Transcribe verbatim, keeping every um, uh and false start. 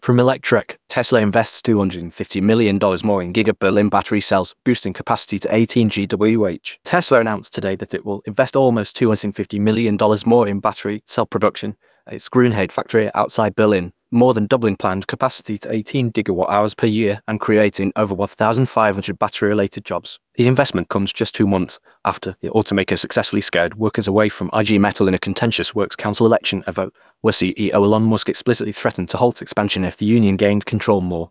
From Electrek, Tesla invests two hundred fifty million dollars more in Giga Berlin battery cells, boosting capacity to eighteen gigawatts. Tesla announced today that it will invest almost two hundred fifty million dollars more in battery cell production at its Grünheide factory outside Berlin, more than doubling planned capacity to eighteen gigawatt hours per year and creating over one thousand five hundred battery-related jobs. The investment comes just two months after the automaker successfully scared workers away from I G Metall in a contentious Works Council election, a vote where C E O Elon Musk explicitly threatened to halt expansion if the union gained control more.